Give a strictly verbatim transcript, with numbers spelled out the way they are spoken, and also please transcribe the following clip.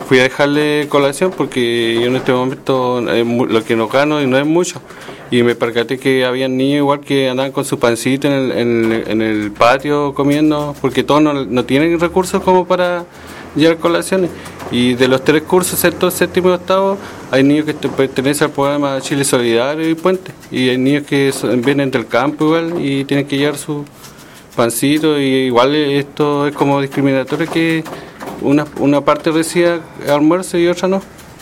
fui a dejarle colación porque yo en este momento eh, lo que no gano y no es mucho. Y me percaté que había niños igual que andaban con su pancito en el, en el, en el patio comiendo, porque todos no, no tienen recursos como para llevar colaciones. Y de los tres cursos, sexto, séptimo y octavo, hay niños que pertenecen al programa Chile Solidario y Puente. Y hay niños que son, vienen del campo igual y tienen que llevar su pancito. Y igual esto es como discriminatorio que una, una parte reciba almuerzo y otra no.